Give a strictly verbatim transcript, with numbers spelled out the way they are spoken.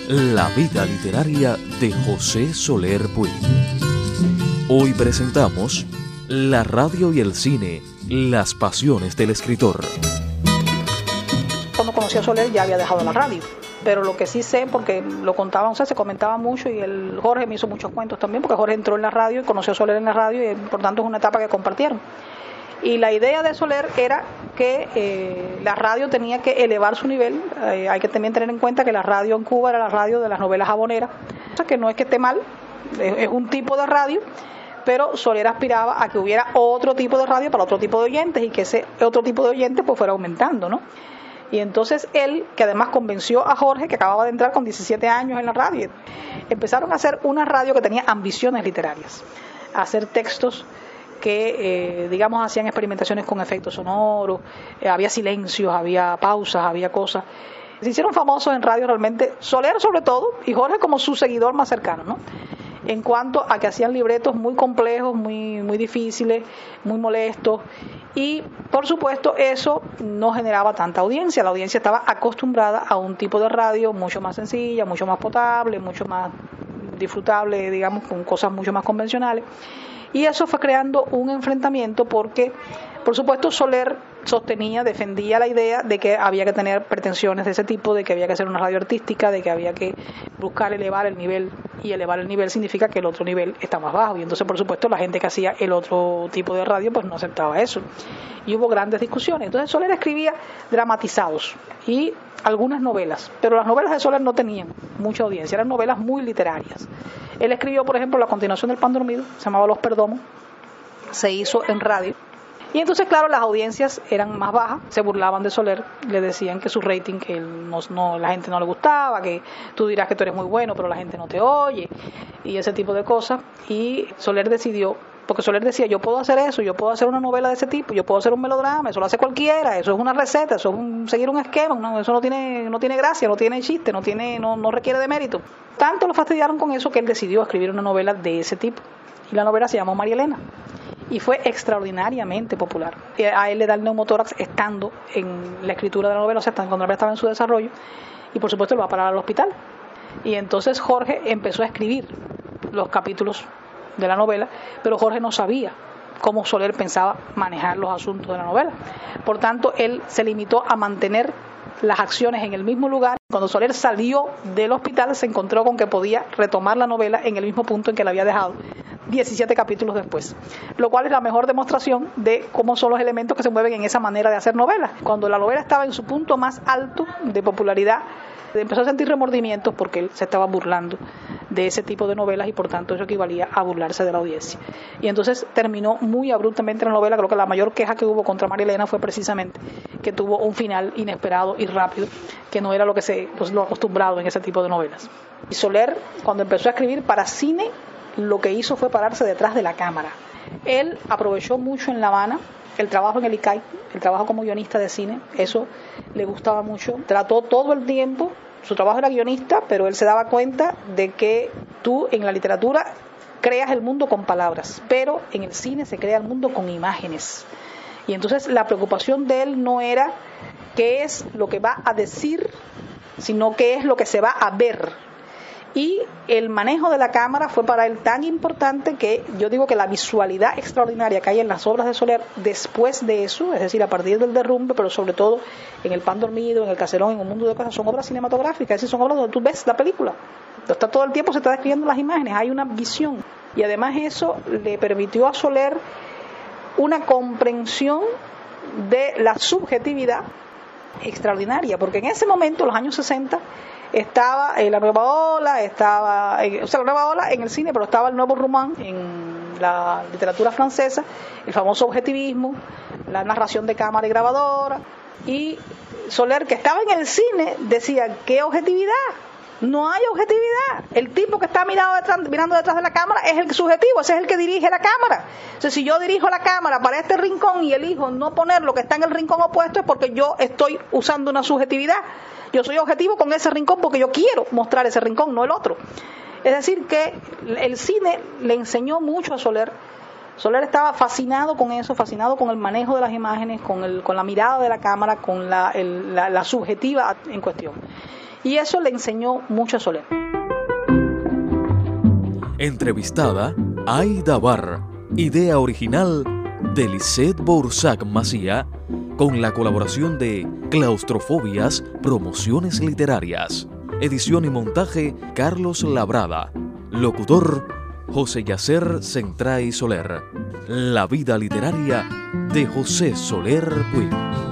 La vida literaria de José Soler Puig. Hoy presentamos La radio y el cine, las pasiones del escritor. Cuando conocí a Soler ya había dejado la radio, pero lo que sí sé, porque lo contaban, o sea, se comentaba mucho, y el Jorge me hizo muchos cuentos también, porque Jorge entró en la radio y conoció a Soler en la radio, y por tanto es una etapa que compartieron. Y la idea de Soler era que eh, la radio tenía que elevar su nivel. Eh, hay que también tener en cuenta que la radio en Cuba era la radio de las novelas jaboneras, o sea que no es que esté mal, es, es un tipo de radio, pero Soler aspiraba a que hubiera otro tipo de radio para otro tipo de oyentes, y que ese otro tipo de oyentes pues fuera aumentando, ¿no? Y entonces él, que además convenció a Jorge, que acababa de entrar con diecisiete años en la radio, empezaron a hacer una radio que tenía ambiciones literarias, a hacer textos que, eh, digamos, hacían experimentaciones con efectos sonoros, eh, había silencios, había pausas, había cosas. Se hicieron famosos en radio realmente, Soler sobre todo, y Jorge como su seguidor más cercano, ¿no? En cuanto a que hacían libretos muy complejos, muy, muy difíciles, muy molestos, y por supuesto eso no generaba tanta audiencia. La audiencia estaba acostumbrada a un tipo de radio mucho más sencilla, mucho más potable, mucho más disfrutable, digamos, con cosas mucho más convencionales. Y eso fue creando un enfrentamiento porque, por supuesto, Soler sostenía, defendía la idea de que había que tener pretensiones de ese tipo, de que había que hacer una radio artística, de que había que buscar elevar el nivel, y elevar el nivel significa que el otro nivel está más bajo. Y entonces, por supuesto, la gente que hacía el otro tipo de radio pues no aceptaba eso. Y hubo grandes discusiones. Entonces Soler escribía dramatizados y algunas novelas, pero las novelas de Soler no tenían mucha audiencia, eran novelas muy literarias. Él escribió, por ejemplo, la continuación del Pan Dormido, se llamaba Los Perdomos, se hizo en radio. Y entonces, claro, las audiencias eran más bajas, se burlaban de Soler, le decían que su rating, que no, no, la gente no le gustaba, que tú dirás que tú eres muy bueno, pero la gente no te oye, y ese tipo de cosas. Y Soler decidió, porque Soler decía, yo puedo hacer eso, yo puedo hacer una novela de ese tipo, yo puedo hacer un melodrama, eso lo hace cualquiera, eso es una receta, eso es un, seguir un esquema, no, eso no tiene, no tiene gracia, no tiene chiste, no tiene, no, no requiere de mérito. Tanto lo fastidiaron con eso que él decidió escribir una novela de ese tipo, y la novela se llamó María Elena, y fue extraordinariamente popular. Y a él le da el neumotórax estando en la escritura de la novela, o sea, cuando la novela estaba en su desarrollo, y por supuesto lo va a parar al hospital. Y entonces Jorge empezó a escribir los capítulos de la novela, pero Jorge no sabía cómo Soler pensaba manejar los asuntos de la novela. Por tanto, él se limitó a mantener las acciones en el mismo lugar. Cuando Soler salió del hospital, se encontró con que podía retomar la novela en el mismo punto en que la había dejado, diecisiete capítulos después, lo cual es la mejor demostración de cómo son los elementos que se mueven en esa manera de hacer novelas. Cuando la novela estaba en su punto más alto de popularidad, empezó a sentir remordimientos porque él se estaba burlando de ese tipo de novelas, y por tanto eso equivalía a burlarse de la audiencia. Y entonces terminó muy abruptamente la novela. Creo que la mayor queja que hubo contra María Elena fue precisamente que tuvo un final inesperado y rápido, que no era lo que se pues, lo acostumbrado en ese tipo de novelas. Y Soler, cuando empezó a escribir para cine, lo que hizo fue pararse detrás de la cámara. Él aprovechó mucho en La Habana el trabajo en el I C A I, el trabajo como guionista de cine, eso le gustaba mucho. Trató todo el tiempo, su trabajo era guionista, pero él se daba cuenta de que tú en la literatura creas el mundo con palabras, pero en el cine se crea el mundo con imágenes. Y entonces la preocupación de él no era qué es lo que va a decir, sino qué es lo que se va a ver. Y el manejo de la cámara fue para él tan importante que yo digo que la visualidad extraordinaria que hay en las obras de Soler después de eso, es decir, a partir del derrumbe, pero sobre todo en El Pan Dormido, en El Caserón, en Un Mundo de Cosas, son obras cinematográficas, es decir, son obras donde tú ves la película. Está todo el tiempo se está describiendo las imágenes, hay una visión. Y además eso le permitió a Soler una comprensión de la subjetividad extraordinaria, porque en ese momento, los años sesenta, estaba eh, la nueva ola, estaba, eh, o sea, la nueva ola en el cine, pero estaba el nuevo roman en la literatura francesa, el famoso objetivismo, la narración de cámara y grabadora, y Soler, que estaba en el cine, decía, ¿qué objetividad? No hay objetividad. El tipo que está mirado detrás, mirando detrás de la cámara es el subjetivo, ese es el que dirige la cámara. Entonces, si yo dirijo la cámara para este rincón y elijo no poner lo que está en el rincón opuesto, es porque yo estoy usando una subjetividad. Yo soy objetivo con ese rincón porque yo quiero mostrar ese rincón, no el otro. Es decir, que el cine le enseñó mucho a Soler. Soler estaba fascinado con eso, fascinado con el manejo de las imágenes, con, el, con la mirada de la cámara, con la, el, la, la subjetiva en cuestión. Y eso le enseñó mucho a Soler. Entrevistada Aida Barr, idea original de Lisette Boursac Macía, con la colaboración de Claustrofobias Promociones Literarias. Edición y montaje Carlos Labrada. Locutor José Yacer Centray Soler. La vida literaria de José Soler Puig.